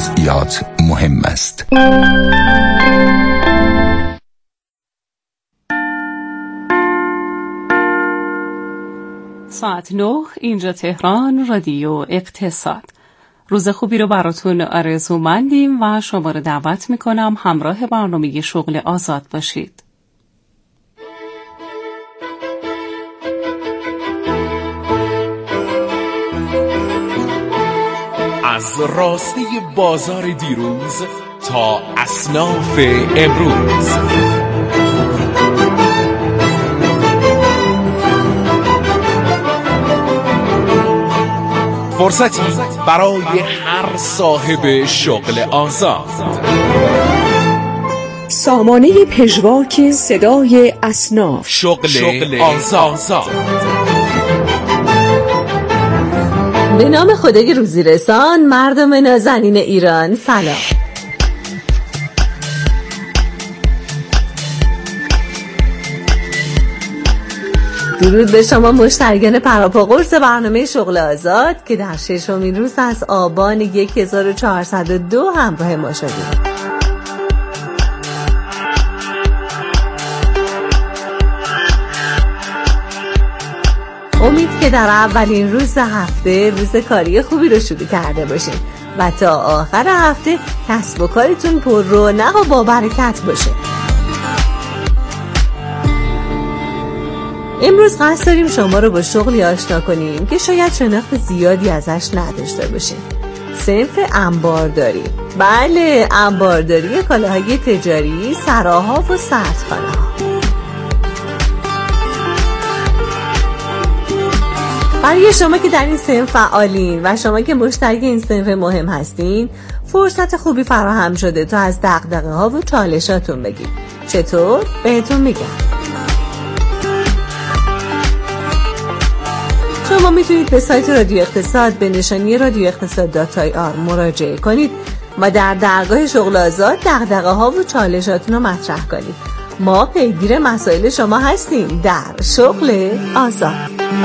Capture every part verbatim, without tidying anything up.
جزئیات مهم است. ساعت نه، اینجا تهران، رادیو اقتصاد. روز خوبی رو براتون آرزومندیم و شما رو دعوت میکنم همراه برنامه شغل آزاد باشید. از راسته بازار دیروز تا اصناف امروز، فرصتی برای هر صاحب شغل آزاد. سامانه پژواک صدای اصناف، شغل, شغل آزاد. به نام خدای روزیرسان، مردم نازنین ایران، سلام. درود به شما مشتریان پراپا قرص برنامه شغل آزاد که در ششمین روز از آبان هزار و چهارصد و دو همراه ما شدید. امید که در اولین روز هفته روز کاری خوبی رو شروع کرده باشین و تا آخر هفته کسب و کارتون پر رونق و با برکت باشه. امروز قصد داریم شما رو با شغلی آشنا کنیم که شاید شناخت زیادی ازش نداشته باشین. صنف انبارداری. بله، انبارداری کالاهای تجاری، سراها و سردخانه‌ها. برای شما که در این صنف فعالین و شما که مشتری این صنف مهم هستین، فرصت خوبی فراهم شده تا از دغدغه‌ها و چالشاتون بگید. چطور؟ بهتون میگم. شما میتونید به سایت رادیو اقتصاد به نشانی رادیو اقتصاد دات آی آر مراجعه کنید و در درگاه شغل آزاد دغدغه‌ها و چالشاتون رو مطرح کنید. ما پیگیر مسائل شما هستیم در شغل آزاد.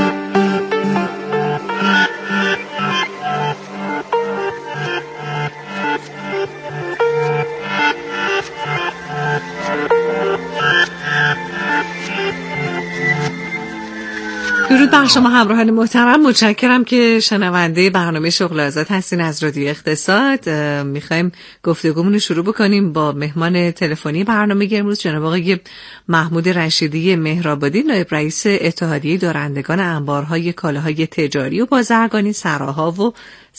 درود بر شما همراهان محترم، متشکرم که شنونده برنامه شغل آزاد هستین از رادیو اقتصاد. میخوایم گفتگومون رو شروع بکنیم با مهمان تلفنی برنامه امروز، جناب آقای محمود رشیدی مهرآبادی، نایب رئیس اتحادیه دارندگان انبارهای کالاهای تجاری و بازرگانی، سراها و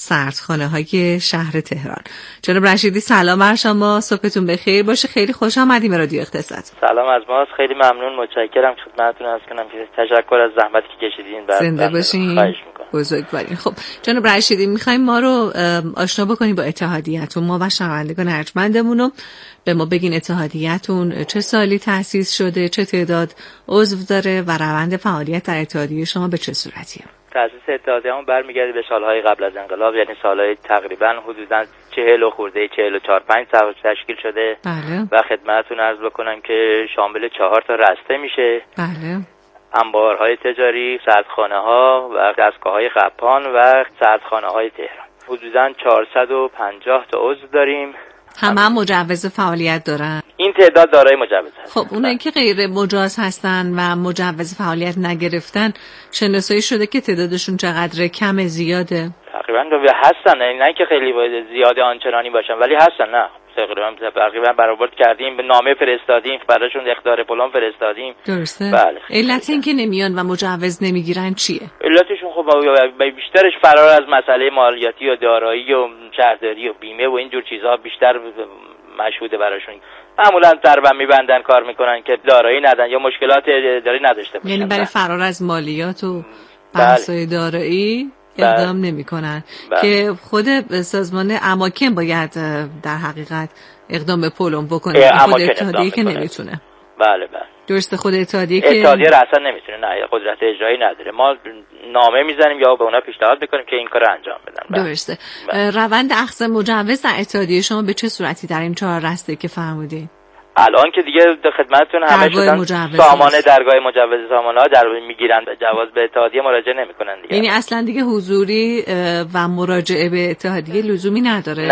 سردخانه‌های شهر تهران. جناب رشیدی سلام بر شما، صبحتون بخیر باشه. خیلی خوش آمدید به رادیو اقتصاد. سلام از ماست، خیلی ممنون، متشکرم. خدمتتون عرض کنم که تشکر از زحمتی که کشیدین. زنده باشین، بزرگوارین. خب جناب رشیدی، می‌خوایم ما رو آشنا بکنیم با اتحادیه‌تون، ما و شنوندگان ارجمندمون رو. به ما بگین اتحادیه‌تون چه سالی تأسیس شده، چه تعداد عضو داره و روند فعالیت در اتحادیه شما به چه صورتیه؟ تأسیس اتحادیه‌مون برمیگرده به سالهای قبل از انقلاب، یعنی سالهای تقریبا حدوداً چهل و خورده چهل و چهار پنج سال تشکیل شده. بله. و خدمتتون عرض بکنم که شامل چهار تا رسته میشه. بله. انبارهای تجاری، سردخانه‌ها و دستگاه‌های قپان و سردخانه‌های تهران. حدوداً چهارصد و پنجاه تا عضو داریم. همه هم مجوز فعالیت دارن؟ این تعداد دارای مجوز هستن. خب اونایی که غیر مجاز هستن و مجوز فعالیت نگرفتن، شناسایی شده که تعدادشون چقدره؟ کم، زیاده؟ تقریبا هستن، نه که خیلی زیاده آنچنانی باشن ولی هستن. نه تقریبا تقریبا برآورد کردیم، به نامه فرستادیم، براشون اخطار پلان فرستادیم. درسته. بله. علت این که نمیان و مجوز نمیگیرن چیه؟ علتشون خب بیشترش فرار از مسئله مالیاتی و دارایی و شهرداری و بیمه و اینجور چیزها بیشتر مشهوده براشون. معمولا ضربه میبندن، کار میکنن که دارایی ندن یا مشکلات داری نداشته باشن. یعنی برای فرار از مالیات و بحث‌های دارایی اقدام نمی کنن که خود سازمان اماکن باید در حقیقت اقدام به پلم بکنه، خود اتحادیه که نمیتونه. بله بله درسته، خود اتحادیه که اتحادیه اصلا نمیتونه، نه قدرت اجرایی نداره. ما نامه میزنیم یا به اونا پیشنهاد میکنیم که این کارو انجام بدن. درسته. روند اخذ مجوز در اتحادیه شما به چه صورتی در این چهار رسته که فرمودید؟ الان که دیگه خدمتتون همه شدن سامانه درگاه مجوز سامانه ها در میگیرن، جواز به اتحادیه مراجعه نمیکنن دیگه. یعنی اصلا دیگه حضوری و مراجعه به اتحادیه لزومی نداره؟ نداره.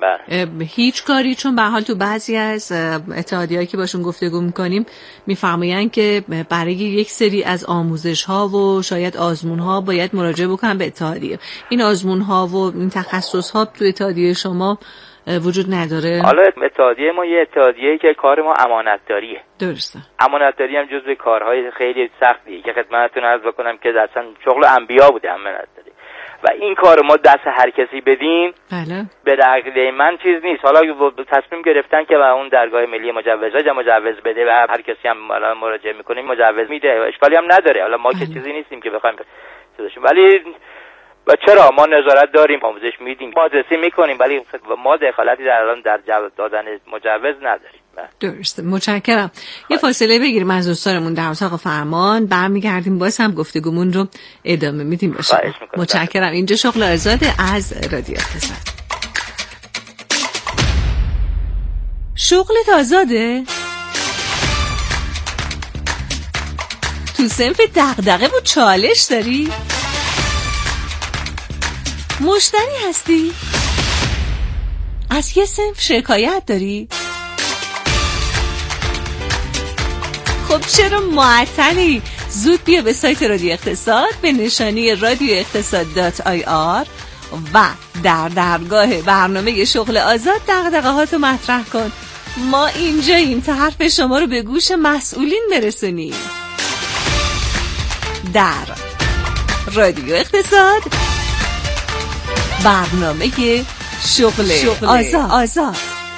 بله. هیچ کاری، چون به حال تو بعضی از اتحادیه‌ای که باشون گفتگو می‌کنیم می‌فرمایند که برای یک سری از آموزش‌ها و شاید آزمون‌ها باید مراجعه بکنن به اتحادیه. این آزمون‌ها و این تخصص‌ها تو اتحادیه شما وجود نداره؟ حالا اتحادیه ما یه اتحادیه‌ای که کار ما امانتداریه. درسته. امانتداری هم جزو کارهای خیلی سختیه که خدمتتون عرض بکنم که اصلا شغل انبیا بوده امانتداری و این کار ما دست هر کسی بدیم بله. به عقیده من چیز نیست. حالا تصمیم گرفتن که به اون درگاه ملی مجوزات مجوز بده و هر کسی هم مراجعه میکنه مجوز میده، اشکالی هم نداره. حالا ما بله. که چیزی نیستیم که بخوایم چیزشیم، ولی و چرا ما نظارت داریم، آموزش میدیم، بازرسی میکنیم، ولی ما دخالتی در الان در جواب دادن مجوز نداریم. درسته، متشکرم. یه فاصله بگیریم از دوستانمون در اتاق فرمان، برمیگردیم باز هم گفتگومون رو ادامه میدیم باشه. متشکرم. اینجا شغل آزاده از رادیو اقتصاد. شغلت آزاده؟ تو صنف دغدغه و چالش داری؟ مشتری هستی؟ از یه صنف شکایت داری؟ خب چرا معطلی؟ زود بیا به سایت رادیو اقتصاد به نشانی رادیو اقتصاد دات آی آر و در درگاه برنامه شغل آزاد دغدغه هاتو مطرح کن. ما اینجاییم تا حرف شما رو به گوش مسئولین برسونیم. در رادیو اقتصاد برنامه شغل, شغل آزاد. آزاد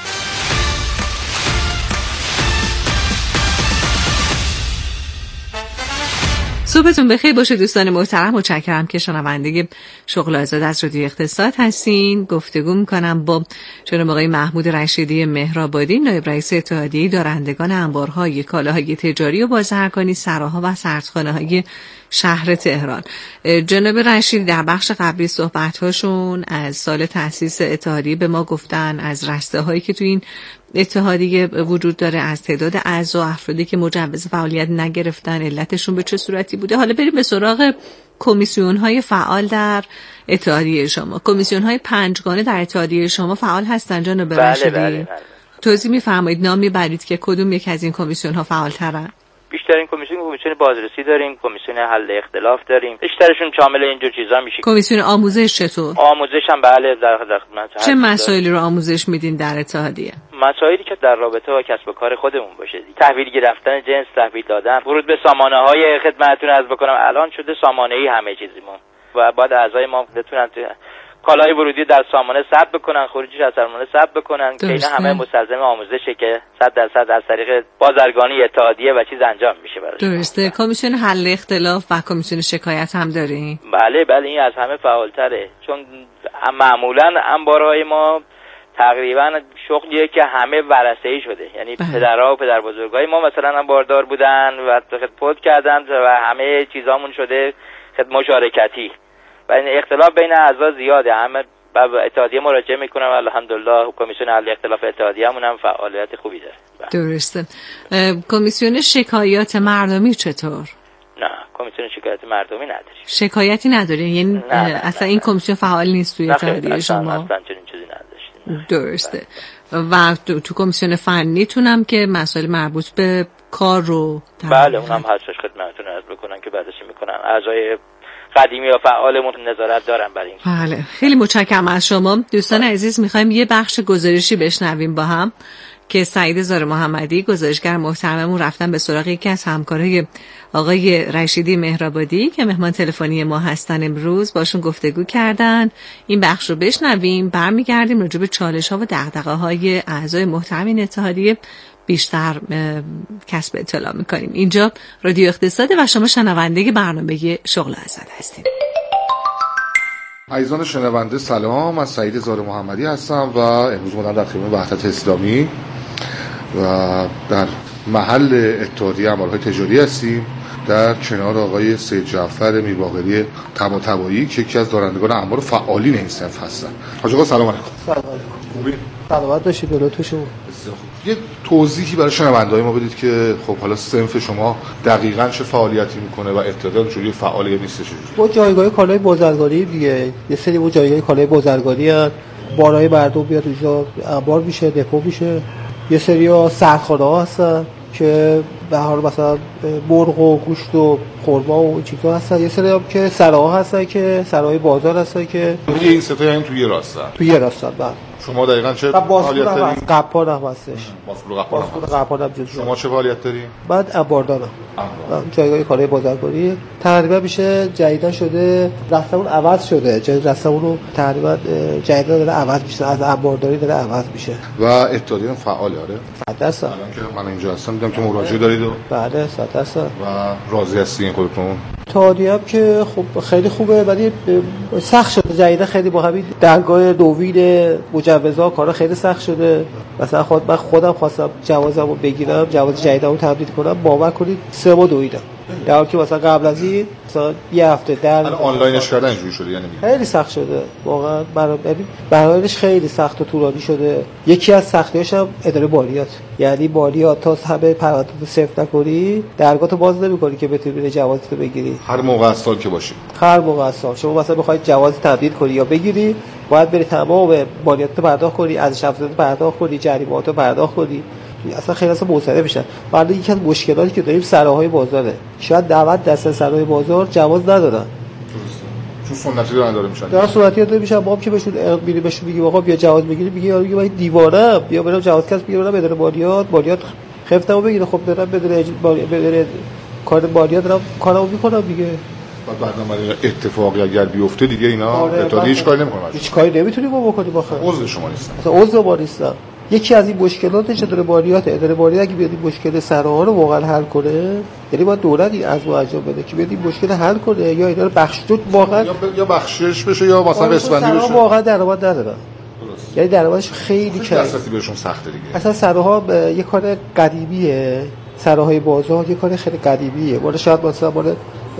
صبحتون بخیر باشه دوستان محترم. متشکرم که شنونده شغل آزاد از رادیو اقتصاد هستین. گفتگو میکنم با جناب آقای محمود رشیدی مهرآبادی، نایب رئیس اتحادیه دارندگان انبارهای کالاهای تجاری و بازرگانی سراها و سردخانه‌های شهر تهران. جناب رشیدی در بخش قبلی صحبت‌هاشون از سال تأسیس اتحادیه به ما گفتن، از رسته‌هایی که تو این اتحادیه وجود داره، از تعداد اعضا، افرادی که مجوز فعالیت نگرفتن، علتشون به چه صورتی بوده. حالا بریم به سراغ کمیسیون‌های فعال در اتحادیه شما. کمیسیون‌های پنجگانه در اتحادیه شما فعال هستن جناب رشیدی؟ بله بله بله. توضیح می‌فرمایید، نام می‌برید که کدوم یک از این کمیسیون‌ها فعال‌ترن؟ بیشترین کمیسیون کمیسیون بازرسی داریم، کمیسیون حل اختلاف داریم. بیشترشون شامل اینجور چیزا میشه. کمیسیون آموزش چطور؟ آموزش هم بله در خدمت. چه مسائلی رو آموزش میدین در اتحادیه؟ مسائلی که در رابطه با کسب و کار خودمون باشه. تحویل گرفتن جنس، تحویل دادن، ورود به سامانه‌های خدمتتون عرض بکنم الان شده سامانه‌ای همه چیزیمون و بعد اعضای ما بتونن کالای ورودی در سامانه ثبت بکنن، خروجیش از سامانه ثبت بکنن که اینا همه مستلزم آموزشه که صد درصد از طریق بازرگانی اتحادیه و چیز انجام میشه براش. درسته. کمیسیون حل اختلاف و کمیسیون شکایت هم دارین؟ بله بله، این از همه فعالتره، چون معمولا انبارهای ما تقریبا شغلیه که همه ورثه‌ای شده، یعنی بله. پدرها و پدربزرگای ما مثلا انباردار بودن و خدمت کردن و همه چیزامون شده مشارکتی و این اختلاف بین اعضا زیاده. همه به اتحادیه مراجعه میکنن و الحمدلله کمیسیون حل اختلاف اتحادیه همون هم فعالیت خوبی داره. درسته. کمیسیون شکایات مردمی چطور؟ نه، کمیسیون شکایات مردمی نداریم. شکایتی نداریم؟ یعنی نه نه اصلا نه این نه. کمیسیون فعال نیست توی اتحادیه شما؟ اصلا چنین چیزی نداشتیم. درسته. و تو, تو کمیسیون فنیتون هم که مسائل مربوط به کار رو بله اونم هستش خدمتتون عرض بکنن که بررسی میکنن. اعضای قدیمی و فعالمون نظارت دارن بر این. بله، خیلی متشکرم از شما. دوستان بله. عزیز، میخوایم یه بخش گزارشی بشنویم با هم که سعید زار محمدی گزارشگر محترممون رفتن به سراغ یکی از همکارای آقای رشیدی مهرآبادی که مهمان تلفنی ما هستن امروز، باشون گفتگو کردن. این بخش رو بشنویم، برمیگردیم راجع به چالش‌ها و دغدغه‌های اعضای محترم این اتحادیه بیشتر کسب اطلاع میکنیم. اینجا رادیو اقتصاده و شما شنونده برنامه شغل آزاد هستید. عزیزان شنونده سلام، من سعید زار محمدی هستم و امروز اومدم در خدمت وحدت اسلامی و در محل اتحادیه انبارهای تجاری هستیم در کنار آقای سید جعفر میرباقری طباطبایی که یکی از دارندگان انبار فعالین این صنف هستن. حاج آقا سلام علیکم. سلام علیکم. خوبین؟ سلامت باشید. لطف شما. یه توضیحی برای شنونده‌های ما بدید که خب حالا صنف شما دقیقاً چه فعالیتی میکنه و ابتداً چجوری فعال یا نیست چجوری؟ ما جایگاه کالای بازرگانی دیگه، یه سری ما جایگاه کالای بازرگانی هست بارای مردم بیاد اینجا انبار میشه، دپو میشه. یه سری سردخانه ها هستن که به حال مثلا مرغ و گوشت و خرما و این چیزا هستن. یه سری هم که سراها هستن که سراهای بازار هستن که این سه تا یعنی توی یه راستن. توی یه راستن. بعد شما دقیقاً چه فعالیت دارین؟ قپان هم هستش. باسکول قپان. باسکول قپان هم جزو. شما چه فعالیت دارین؟ بعد انباردارم. جایگاه کارهای بازرگانی تقریبا میشه جدیدا شده، رستمون عوض شده. جای رستمون رو تقریبا جدیدا داره عوض میشه، از انبارداری داره عوض میشه. و اتحادیه فعاله آره؟ صد درصد. الان که من اینجا هستم دیدم که مراجعه دارید و بله صد درصد. و راضی هستین خودتون؟ اتحادیه هم که خب خیلی خوبه ولی سخت شده جدیدا، خیلی با همین درگاه نوین مجوزا کارا خیلی سخت شده. مثلا خود من خودم خواستم جوازمو بگیرم، جواز جدیدمو تمدید کنم، باور کنید سه ماه دویدم. در حالی که مثلا قبل از این مثلا یه هفته در آنلاینش کردن اینجوری شده، یعنی خیلی سخت شده واقعا. برای برایش خیلی سخت و طولانی شده. یکی از سختیاش هم اداره مالیات، یعنی مالیات تا همه پرونده صفر نکنی درگاهتو باز نمی‌کنی که بتونی جوازتو بگیری. هر موقع از سال که باشی، هر موقع از سال شما مثلا بخواید جواز تمدید کنی یا بگیری، باید بری تمام مالیاتتو پرداخت کنی، ارزش افزوده پرداخت کنی، جریمه‌اتو پرداخت کنی. اصلا خیلی اصلا منصرف میشن. ولی یکی از مشکلاتی که داریم سراهای بازاره. شاید نود درصد سراهای بازار جواز ندارن. چون سنتی دارن داره میشن. در سنتی داره میشن. ما هم که بهشون میری بهشون میگیم آقا بیا جواز بگیری، میگه یارو میگه من دیوانه‌ام، بیا برم جواز کسب بگیرم بدون مالیات، مالیات خفتمو بگیره. خب دارم بدون بدون کار مالیات دارم کارامو میکنم دیگه. بعد برنامه اتفاقی اگر بیفته دیگه اینا اتحادیه هیچ کاری نمیکنه. هیچ کاری نمیتونی با بکنی آخه. عضو شما نیستن. اصلا عضو ما نیستن. یکی از این مشکلاتش اداره مالیات. اداره مالیات اگه بیاد این مشکل سراها رو واقعا حل کنه، یعنی باید دولت این از ما انجام بده که بیاد این مشکل حل کنه یا اینا رو بخشش واقعا یا, ب... یا بخشش بشه یا مثلا قسمتی بشه. واقعا درآمد ندارن. درست. یعنی درآمدش خیلی کمه. دسترسی بهشون سخته دیگه. اصلا سراها یه کار قدیمیه. سراهای بازار یه کار خیلی قدیمیه. ولی شاید مثلا مال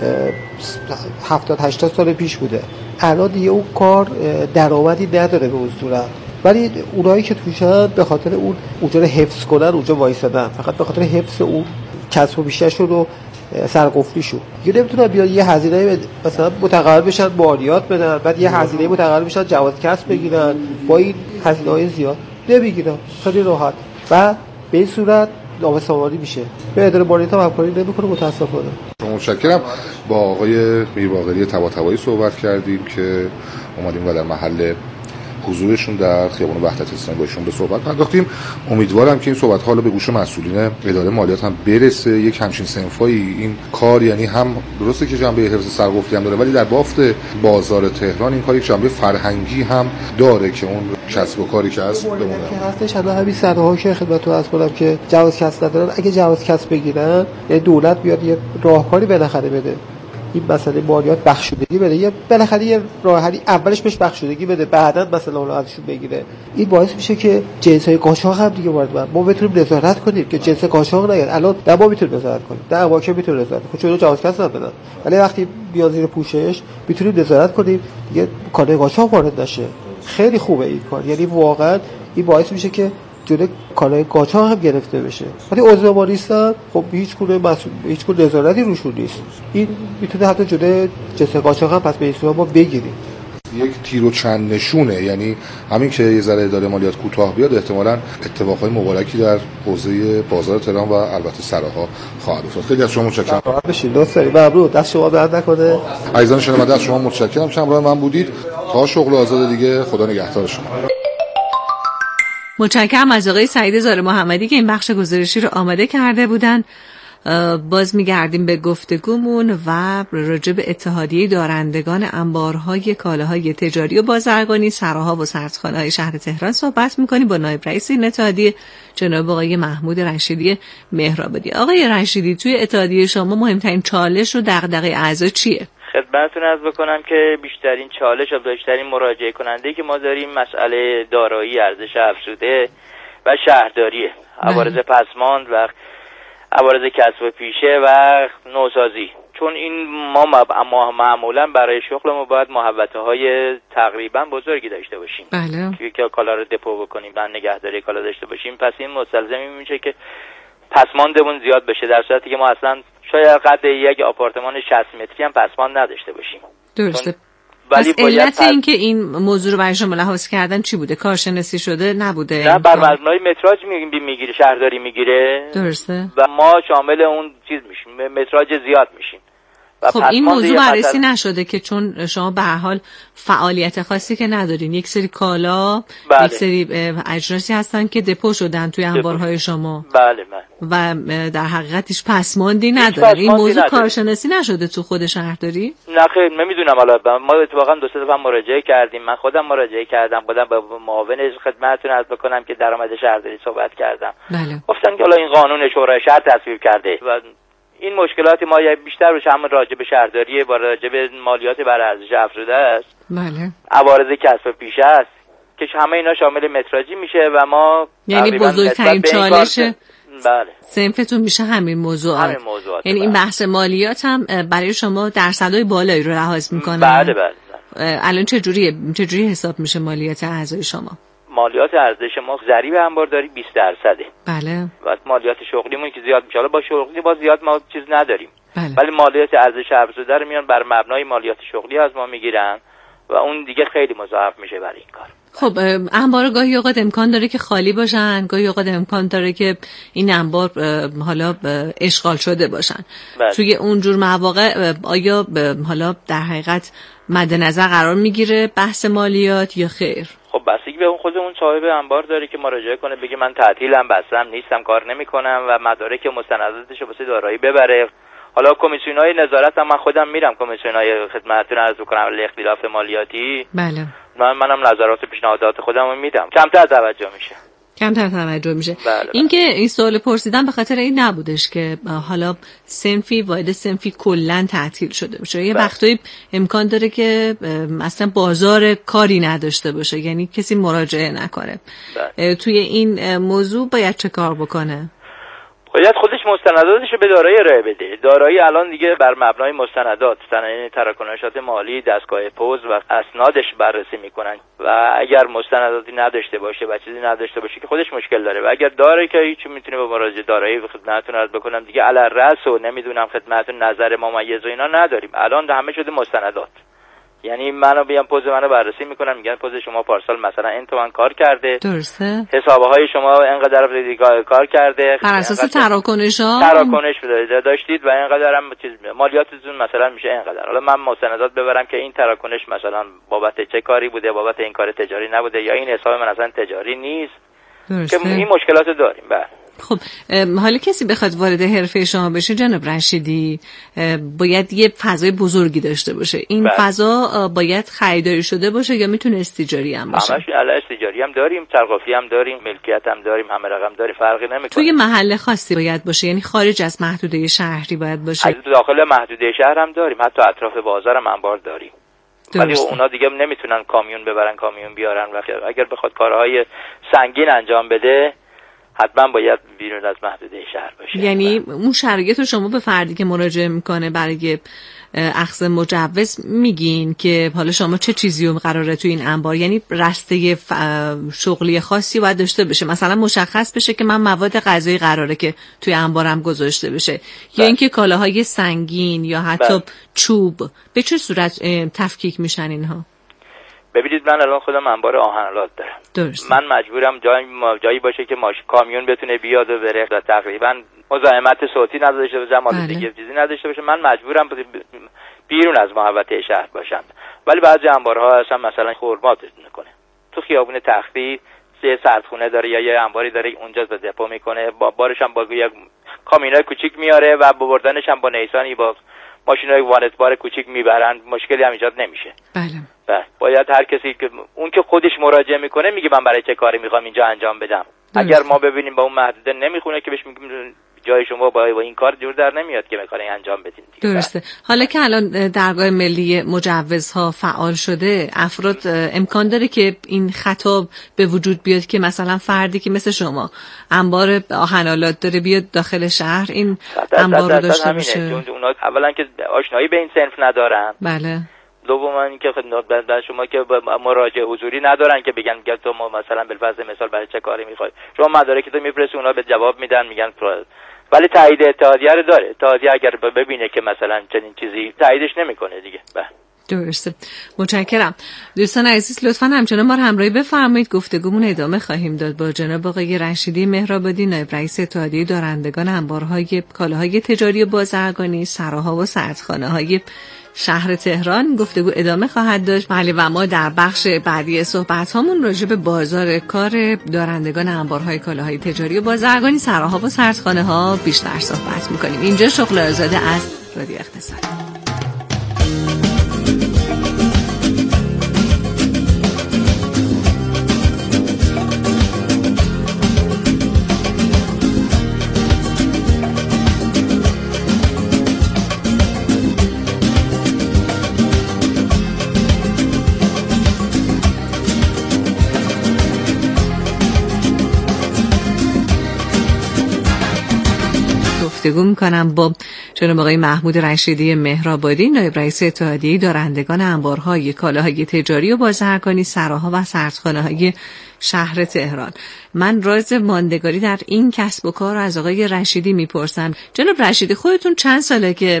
هفتاد هشتاد سال پیش بوده. الان دیگه اون کار درآمدی نداره به اون صورت. ولی اونایی که توشن به خاطر اون اونجا رو حفظ کنن اونجا وایسادن، فقط به خاطر حفظ اون کسب و بیشترشون رو سرقفلیشون. دیگه نمیتونن بیان یه هزینه مثلا متقاعد بشن مالیات بدن، بعد یه هزینه متقاعد بشن جواز کسب بگیرن، با این هزینه‌های زیاد نمیگیرن. خیلی راحت و به این صورت نابسامانی میشه. به اداره مالیات هم همکاری نمیکنه متاسفانه. متشکرم. با آقای میرباقری طباطبایی صحبت کردیم که اومدیم و در محل حضورشون در خیابان وحدت اسلامی با ایشون به صحبت پرداختیم. امیدوارم که این صحبت حالا به گوش مسئولین اداره مالیات هم برسه. یک همچین صنفایی این کار، یعنی هم درسته که جنبه حفظ سرقفلی هم داره، ولی در بافت بازار تهران این کار یک جنبه فرهنگی هم داره که اون کسب و کاری که هست بمونه. که هستش حالا همین سراها که خدمتتون عرض کنم که جواز کسب ندارن، اگه جواز کسب بگیرن یعنی دولت بیاد یه راهکاری بالاخره بده. این مسئله مالیات بخشودگی بده، یه بالاخره یه راه حلی اولش بهش بخشودگی بده، بعداً مثلا اون ازشون بگیره. این باعث میشه که جنس‌های قاچاق هم دیگه وارد ما بتونیم نظارت کنیم که جنس قاچاق نیاد. الان در ما میتونیم نظارت کنیم، در واقع میتونیم نظارت کنیم چون جواز کسب ندادن، ولی وقتی بیاد زیر پوشش میتونیم نظارت کنیم دیگه کار قاچاق وارد نشه. خیلی خوبه این کار، یعنی واقعاً این باعث میشه که جلوی کالای قاچاق هم گرفته بشه. ولی عضو ما نیستن، خب هیچ گونه مسئول هیچ گونه نظارتی روشون نیست. این میتونه حتی جلوی جنس قاچاق هم پس به اصطلاح ما بگیریم. یک تیر و چند نشونه، یعنی همین که یه ذره اداره مالیات کوتاه بیاد احتمالاً اتفاقای مبارکی در حوزه بازار تهران و البته سراها خواهد افتاد. خیلی از شما متشکرم. بشین لطفاً. ممنون. دست شما درد نکنه. عزیزان شنونده از شما متشکرم که همراه من بودید. تا شغل آزاد دیگه، خدا نگهدار شما. متشکرم از آقای سعید زار محمدی که این بخش گزارشی رو آماده کرده بودن. باز میگردیم به گفتگومون و راجع به اتحادیه دارندگان انبارهای کالاهای تجاری و بازرگانی سراها و سردخانه‌های شهر تهران صحبت میکنیم با نایب رئیس این اتحادیه جناب آقای محمود رشیدی مهرآبادی. آقای رشیدی، توی اتحادیه شما مهمترین چالش و دغدغه اعضا چیه؟ خدمتتون عرض بکنم که بیشترین چالش و بیشترین مراجعه کننده که ما داریم مسئله دارایی، ارزش افزوده و شهرداریه، عوارض پسماند و عوارض کسب و پیشه و نوسازی. چون این ما معمولا برای شغلمون باید محوطه های تقریبا بزرگی داشته باشیم. بله. که کالا رو دپو بکنیم و نگهداری کالا داشته باشیم، پس این مستلزم میشه که پسماندمون زیاد بشه، در صورتی که ما اصلا شاید قد یک آپارتمان شصت متری هم پسماند نداشته باشیم. درسته. ولی علت این که این موضوع رو برای شما لحاظ کردن چی بوده؟ کارشناسی شده نبوده؟ نه، بر مبنای متراژ میگیره، شهرداری میگیره. درسته. و ما شامل اون چیز میشیم، متراژ زیاد میشیم. خب این موضوع بررسی نشده که چون شما به هر حال فعالیت خاصی که ندارین، یک سری کالا، بله. یک سری اجناسی هستن که دپو شدن توی انبارهای شما. بله بله. و در حقیقتش پسماندی ندارن. این موضوع کارشناسی نشده تو خود شهرداری؟ نه خیر، نمیدونم. حالا ما اتفاقا دو سه دفعه مراجعه کردیم، من خودم مراجعه کردم، خودم با معاون خدمتتون عرض بکنم که درآمد شهرداری صحبت کردم. بله. گفتن که حالا این قانون شورای شهر تصویب کرده و این مشکلات ما بیشتر روش هم راجع به شهرداری و راجع به مالیات بر ارزش افزوده است. بله. عوارض کسب و پیشه است که همه اینا شامل متراژی میشه و ما یعنی بزرگترین چالش بله صنفتون میشه همین موضوعات. همین موضوعات. یعنی این بحث مالیات هم برای شما درصدهای بالایی رو لحاظ میکنه. بله بله. الان چه جوریه؟ چه جوری حساب میشه مالیات اعضای شما؟ مالیات ارزش ما ضریب انبارداری بیست درصده. بله. و مالیات شغلیمون که زیاد میشه، با شغلی با زیاد ما چیز نداریم. بله. ولی مالیات ارزش افزوده رو میان بر مبنای مالیات شغلی از ما میگیرن و اون دیگه خیلی مضاعف میشه برای این کار. خب انبار گاهی اوقات امکان داره که خالی باشن، گاهی اوقات امکان داره که این انبار حالا اشغال شده باشن. بله. توی اونجور مواقع آیا حالا در حقیقت مد نظر قرار میگیره بحث مالیات یا خیر؟ خب بستگی به اون خود اون صاحب انبار داره که مراجعه کنه، بگه من تعطیلم، بستم، نیستم، کار نمیکنم و مدارک مستنداتش رو واسه دارایی ببره. حالا کمیسیون‌های نظارت هم من خودم میرم، کمیسیون‌های خدمتتون عرض می‌کنم اختلاف مالیاتی. بله. من منم نظرات و پیشنهادات خودم رو میدم. کمتر توجه میشه. کمتر توجه میشه. بله بله. این که این سوال پرسیدم به خاطر این نبودش که حالا صنفی واحد صنفی کلا تعطیل شده باشه. یه وقتایی امکان داره که اصلا بازار کاری نداشته باشه، یعنی کسی مراجعه نکنه. بله. توی این موضوع باید چه کار بکنه؟ باید خودش مستنداتش رو به دارایی ارائه بده. دارایی الان دیگه بر مبنای مستندات، یعنی تراکنشات مالی، دستگاه پوز و اسنادش بررسی میکنن و اگر مستنداتی نداشته باشه و چیزی نداشته باشه که خودش مشکل داره و اگر داره که هیچ میتونه با مراجعه دارایی به خدمتتون عرض بکنم دیگه علی الرأس و نمیدونم خدمتتون نظر ممیز و اینا نداریم. الان همه شده مستندات. یعنی منو بیام پوز منو بررسی میکنن، میگن پوز شما پارسال مثلا این تومن کار کرده، درسته، حسابه های شما اینقدر کار کرده، بر اساس تراکنش‌ها تراکنش داشتید و اینقدر هم چیز مالیاتتون مثلا میشه اینقدر. حالا من مستندات ببرم که این تراکنش مثلا بابت چه کاری بوده، بابت این کار تجاری نبوده یا این حساب من اصلا تجاری نیست. درسته. که این مشکلات داریم. بله. خب حالا کسی بخواد وارد حرفه شما بشه جناب رشیدی باید یه فضای بزرگی داشته باشه. این بله. فضا باید خریداری شده باشه یا میتونه استیجاری هم باشه؟ همش علی استیجاری هم داریم، تلقافی هم داریم، ملکیت هم داریم، همه رقم داریم، فرقی نمیکنه. توی محل خاصی باید باشه، یعنی خارج از محدوده شهری باید باشه؟ از داخل محدوده شهر هم داریم، حتی اطراف بازار هم انبار داریم. ولی اونا دیگه نمیتونن کامیون ببرن، کامیون بیارن و اگر بخواد کارهای سنگین انجام بده حتما باید بیرون از محدوده شهر باشه. یعنی اون شرایط رو شما به فردی که مراجعه میکنه برای اخذ مجوز میگین که حالا شما چه چیزی رو قراره توی این انبار، یعنی رسته شغلی خاصی باید داشته بشه، مثلا مشخص بشه که من مواد غذایی قراره که توی انبارم گذاشته بشه بله. یا اینکه کالاهای سنگین یا حتی بله. چوب به چه صورت تفکیک میشن اینها؟ ببینید من الان خودم انبار آهن‌آلات دارم. درست. من مجبورم جایی جایی باشه که ماش کامیون بتونه بیاد و بره و تقریبا مزاحمت صوتی نداشته باشه، جمال دیگه چیزی نداشته باشه. من مجبورم بیرون از محوطه شهر باشم. ولی بعضی انبارها اصلا مثلا خرما میکنه. تو خیابون تختی یه سردخونه داره یا یه انباری داره اونجا به دپو میکنه، با بارش هم با یک کامیونای کوچیک میاره و بردنش هم با نیسانی با ماشینای وانت بار کوچیک میبرن، مشکلی هم ایجاد نمیشه. بله. بله. باید هر کسی که اون که خودش مراجعه میکنه میگه من برای چه کاری میخوام اینجا انجام بدم. اگر ما ببینیم با اون محدوده نمیخونه که بهش میگیم جای شما با این کار جور در نمیاد که میخواین انجام بدین. درسته. حالا که الان درگاه ملی مجوزها فعال شده، افراد امکان داره که این خطاب به وجود بیاد که مثلا فردی که مثل شما انبار آهن‌آلات داره بیاد داخل شهر این انبار رو داشته باشه؟ اونا اولا که آشنایی به این صنف ندارن. بله. دوم اینکه خدمت شما که مراجعه حضوری ندارن که بگن که تو مثلا بالفرض مثال برای چه کاری میخوای، شما مدارکتو میفرستی اونا به جواب میدن میگن پرو. ولی تایید اتحادیه رو داره. اتحادیه اگر ببینه که مثلا چنین چیزی تاییدش نمیکنه دیگه. بله. درسته. متشکرم. دوستان عزیز لطفاً همچنان ما رو همراهی بفرمایید. گفتگومون ادامه خواهیم داد با جناب آقای رشیدی مهرآبادی، نایب رئیس اتحادیه دارندگان انبارهای کالاهای تجاری و بازرگانی، سراها و سردخانه‌های شهر تهران. گفتگو ادامه خواهد داشت. بله و ما در بخش بعدی صحبت‌هامون راجع به بازار کار دارندگان انبارهای کالاهای تجاری و بازرگانی، سراها و سردخانه‌ها بیشتر صحبت می‌کنیم. اینجا شغل آزاده از رادیو اقتصاد. گفتگو میکنم با جناب آقای محمود رشیدی مهرآبادی، نایب رئیس اتحادیه دارندگان انبارهای کالاهای تجاری و بازرگانی، سراها و سردخانه‌های شهر تهران. من راز ماندگاری در این کسب و کار از آقای رشیدی میپرسم. جناب رشیدی، خودتون چند ساله که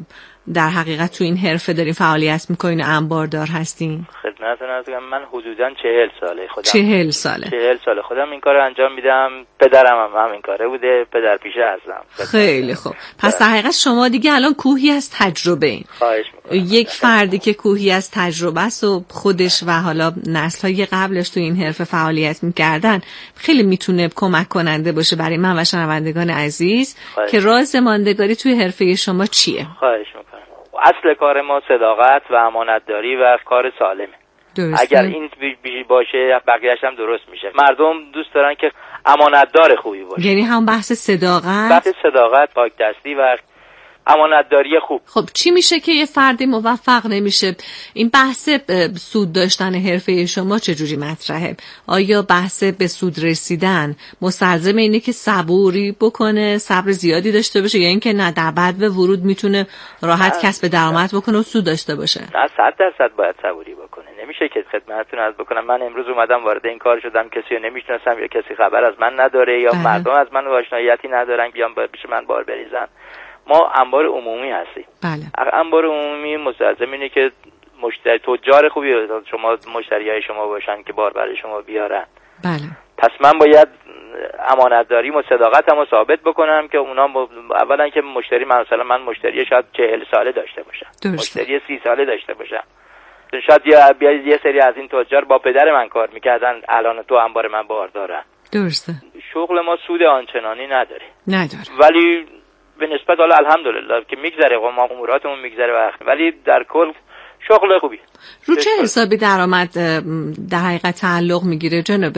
در حقیقت تو این حرفه دارین فعالیت میکنین و انباردار هستین؟ خدمتتون عرض کنم من حدوداً چهل ساله خودم چهل ساله چهل ساله خودم این کارو انجام میدم. پدرم هم همین کاره بوده، پدر پیشه هستم. خیلی خوب. پس در حقیقت شما دیگه الان کوهی از تجربه این. خواهش میکنم. یک فردی که کوهی از تجربه است و خودش و حالا نسل‌های قبلش تو این حرفه فعالیت میکردن، خیلی میتونه کمک کننده باشه برای من و شنوندگان عزیز که راز ماندگاری توی حرفه شما چیه. خواهش میکنم. اصل کار ما صداقت و امانتداری و کار سالمه. درسته. اگر این بیشی باشه بقیه‌اش هم درست میشه. مردم دوست دارن که امانتدار خوبی باشه. یعنی هم بحث صداقت، بحث صداقت، پاکدستی و امانتداری خوب. خب چی میشه که یه فردی موفق نمیشه؟ این بحث سود داشتن حرفه شما چجوری مطرحه؟ آیا بحث به سود رسیدن مستلزم اینه که صبوری بکنه، صبر زیادی داشته باشه، یا اینکه نه در بعد ورود میتونه راحت کسب درآمد بکنه و سود داشته باشه؟ نه، صد درصد باید صبوری بکنه. نمیشه که خدمتتون عرض بکنم من امروز اومدم وارد این کار شدم، کسی رو نمیشناسم یا کسی خبر از من نداره یا بله. مردم از من آشناییتی ندارن بیان پیش من بار بریزن. ما انبار عمومی هستیم. بله. انبار عمومی مستلزم اینه که مشتری تجار خوبی شما مشتریای شما باشن که بار برای شما بیارن. بله. پس من باید امانتداری و صداقتم رو ثابت بکنم که اونا ب... اولا که مشتری من مثلا من مشتری شاید چهل ساله داشته باشم. درسته. مشتری سی ساله داشته باشم. شاید یه یه سری از این تجار با پدر من کار میکردن، الان تو انبار من بار دارن. درسته. شغل ما سود آنچنانی نداره. نداره. ولی به نسبت حالا الحمدلله که میگذره و ما اموراتمون میگذره وقت، ولی در کل شغل خوبی. رو چه حسابی درآمد در حقیقت تعلق میگیره جناب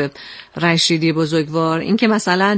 رشیدی بزرگوار؟ اینکه مثلا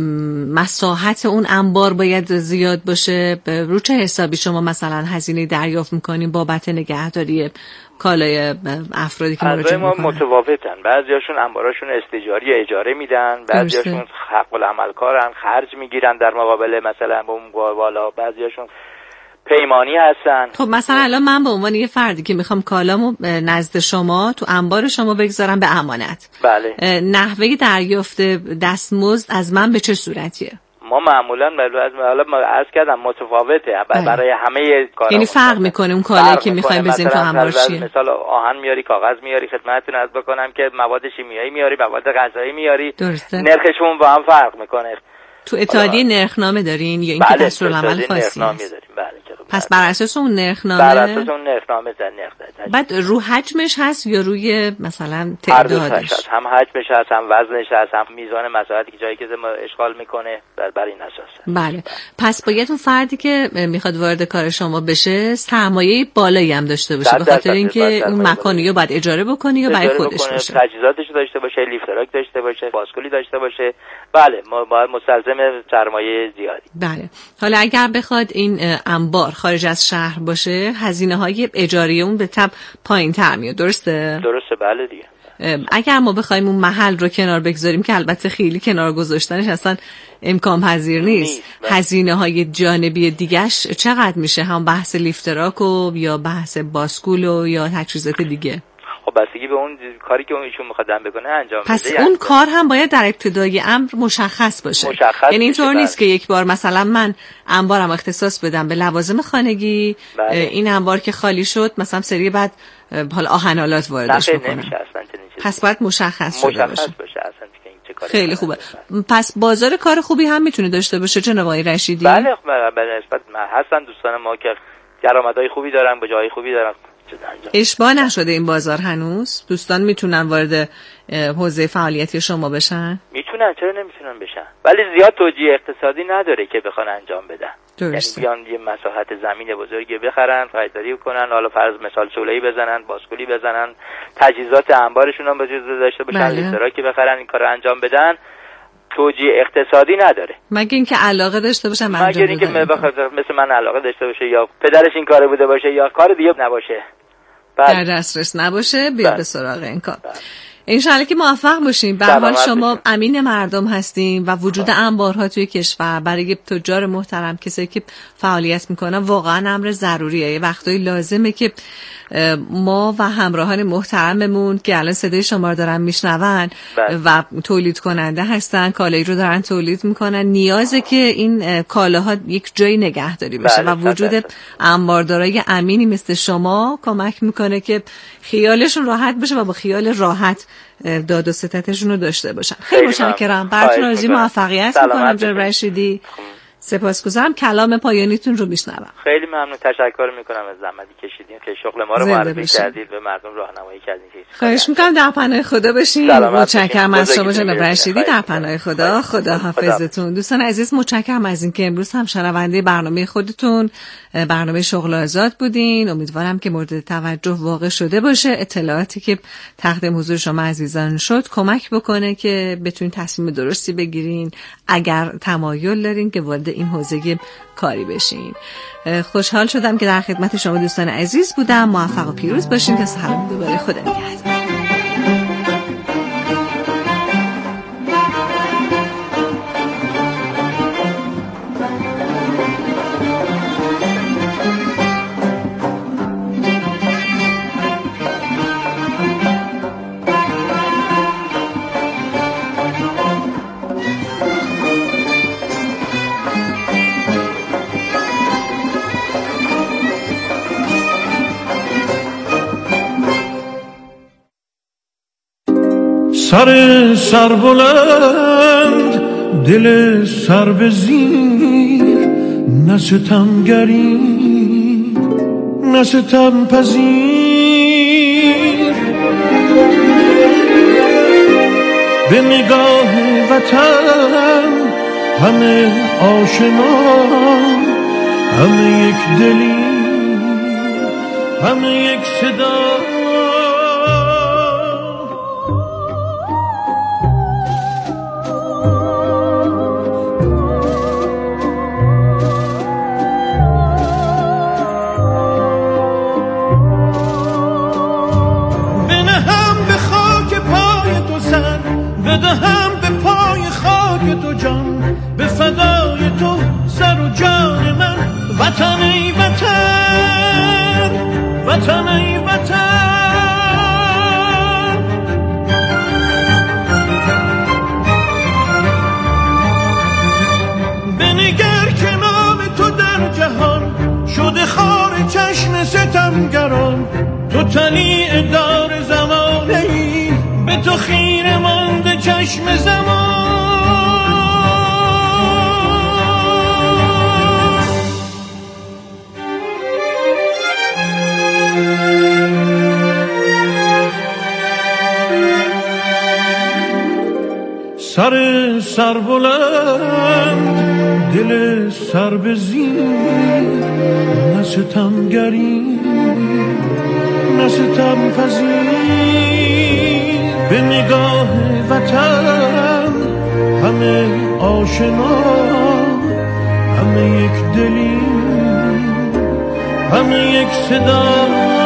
مساحت اون انبار باید زیاد باشه، رو چه حسابی شما مثلا هزینه دریافت میکنین بابت نگهداری کالای افرادی که مراجعه میکنن؟ ما متفاوتن. بعضیاشون انباراشون استیجاری اجاره میدن، بعضیاشون حق العمل کارن، خرج میگیرن در مقابل مثلا به اون بالا، بعضیاشون پیمانی هستن. خب مثلا الان من به عنوان یه فردی که میخوام کالامو نزد شما تو انبار شما بگذارم به امانت، بله، نحوه دریافت دستمزد از من به چه صورتیه؟ ما معمولا حالا ما عرض کردم متفاوته برای همه کارا. یعنی فرق میکنه اون کالایی که میخوایم بزنیم تو انبار چیه؟ مثلا آهن میاری، کاغذ میاری، خدمتتون عرض بکنم که مواد شیمیایی میاری، مواد غذایی میاری. درسته. نرخشون با هم فرق میکنه. تو اتحادیه نرخنامه دارین یا اینکه بله، دستورالعمل خاصی نرخنامه داریم. بله. پس بر اساس اون نرخنامه بر اساس اون نرخنامه زن نرخ داد. بعد رو حجمش هست یا روی مثلا تعدادش؟ هست. هم حجمش هست، هم وزنش هست، هم میزان مساحتی که جایی که ما اشغال میکنه بر, بر این اساس. بله. پس باید اون فردی که میخواد وارد کار شما بشه سرمایه بالایی هم داشته باشه، به خاطر اینکه اون مکانی یا باید اجاره بکنی یا برای خودش باشه، تجهیزاتش داشته باشه، لیفتراک داشته باشه، باسکولی داشته باشه. بله، ما باید مستلزم سرمایه زیادی. بله. حالا اگر بخواد این انبار خارج از شهر باشه، هزینه های اجاره اون به تبع پایین تر میاد، درسته؟ درسته، بله دیگه. اگر ما بخوایم اون محل رو کنار بگذاریم که البته خیلی کنار گذاشتنش اصلا امکان پذیر نیست، نیست. هزینه های جانبی دیگهش چقدر میشه؟ هم بحث لیفتراک و یا بحث باسکول و یا تجهیزات دیگه؟ خب بستگی به اون کاری که اون ایشون میخواد بکنه انجام بده. پس اون کار هم باید در ابتدای امر مشخص باشه. مشخص یعنی اینطور نیست که یک بار مثلا من انبارم اختصاص بدم به لوازم خانگی، بله. این انبار که خالی شد مثلا سری بعد حالا آهن‌آلات واردش بکنم. پس باید مشخص شده مشخص باشه. باشه اصلا که این چه کاری. خیلی خوبه. پس بازار کار خوبی هم میتونه داشته باشه جناب آقای رشیدی؟ بله به نسبت هستن دوستان ما که درآمدهای خوبی دارن، با جای خوبی دارن. اشباع نشده این بازار هنوز؟ دوستان میتونن وارد حوزه فعالیتی شما بشن؟ میتونن، چرا نمیتونن بشن؟ ولی زیاد توجیه اقتصادی نداره که بخوان انجام بدن. درسته. یعنی بیان یه مساحت زمین بزرگی بخرن، خریداری کنن، حالا فرض مثال شعله‌ای بزنن، باسکولی بزنن، تجهیزات انبارشون هم بجز داشته باشن، لیستراکی بخرن، این کارو انجام بدن. توجیه اقتصادی نداره. مگه اینکه علاقه داشته باشه انجام بدن. مگه اینکه مثل من علاقه داشته باشه یا پدرش این کارو بوده باشه یا کار دیگه نباشه. در دسترس نباشه بیا به سراغ این کار. انشالله که موفق باشیم. به حال شما امین مردم هستیم و وجود انبارها توی کشور برای تجار محترم، کسایی که فعالیت میکنن، واقعا امر ضروریه. یه وقتایی لازمه که ما و همراهان محترممون که الان صدای شما رو دارن میشنون و تولید کننده هستن، کالایی رو دارن تولید میکنن، نیازه که این کالاها یک جایی نگهداری بشه و وجود انباردارای امینی مثل شما کمک میکنه که خیالشون راحت بشه و با خیال راحت داد و ستتشون رو داشته باشن. خیلی متشکرم. براتون آرزوی موفقیت میکنم جناب رشیدی. سپاسگزارم. کلام پایانیتون رو میشنوم. خیلی ممنون، تشکر میکنم از زحمتی کشیدین که شغل ما رو معرفی کردید، به مردم راهنمایی کردید. خواهش میکنم. در پناه خدا باشین. متشکرم از شما جناب رشیدی. در پناه خدا. خدا حافظتون. دوستان عزیز متشکرم از اینکه امروز هم شنونده برنامه خودتون، برنامه شغل آزاد بودین. امیدوارم که مورد توجه واقع شده باشه. اطلاعاتی که تقدیم حضور شما عزیزان شد کمک بکنه که بتونین تصمیم درستی بگیرین اگر تمایل دارین که وارد این حوزه کاری بشین. خوشحال شدم که در خدمت شما دوستان عزیز بودم. موفق و پیروز باشین. تا سلام دوباره. خدا نگهدار. سر سر بلند دل سر به زیر، نه ستمگری نه ستم پذیر، به نگاه وطن همه آشنا، همه یک دلی، همه یک صدا. بدهم به پای خاک تو جان، به فدای تو سر و جان من. وطن ای وطن، وطن ای وطن. بنگر که نام تو در جهان شده خار چشم ستمگران. تو طلیع دار زمانه ای، به تو خیره مانده چشم زمان. سر سر بلند دل سر به زیر، نه ستمگری نه ستم پذیر، به نگاه وطن همه آشنا، همه یک دلی، همه یک صدا.